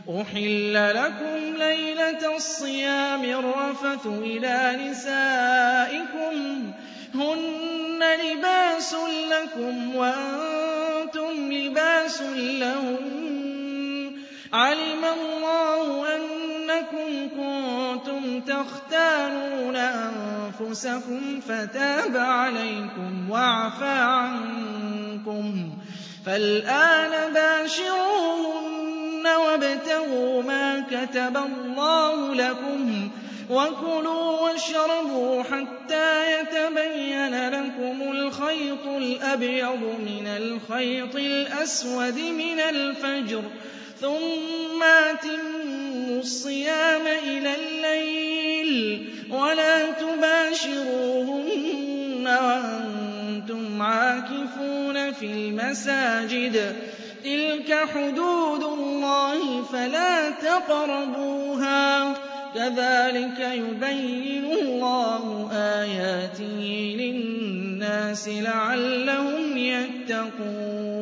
أُحِلَّ لَكُمْ لَيْلَةَ الصِّيَامِ الرَّفَثُ إِلَىٰ نِسَائِكُمْ هُنَّ لِبَاسٌ لَّكُمْ وَأَنتُمْ لِبَاسٌ لَّهُنَّ عَلِمَ اللَّهُ أَنَّكُمْ كُنتُمْ تَخْتَانُونَ أَنفُسَكُمْ فَتَابَ عَلَيْكُمْ وَعَفَا عَنكُمْ ۖ فَالْآنَ بَاشِرُوهُنَّ وَابْتَغُوا مَا كَتَبَ اللَّهُ لَكُمْ ۚ وَكُلُوا وَاشْرَبُوا حَتَّىٰ يَتَبَيَّنَ لَكُمُ الْخَيْطُ الْأَبْيَضُ مِنَ الْخَيْطِ الْأَسْوَدِ مِنَ الْفَجْرِ ۖ ثُمَّ أَتِمُّوا الصِّيَامَ إِلَى اللَّيْلِ وَلَا تُبَاشِرُوهُنَّ وَأَنتُمْ عَاكِفُونَ في الْمَسَاجِدِ ۗ تِلْكَ حُدُودُ اللَّهِ فَلَا تَقْرَبُوهَا ۗ كَذَٰلِكَ يُبَيِّنُ اللَّهُ آيَاتِهِ لِلنَّاسِ لَعَلَّهُمْ يَتَّقُونَ.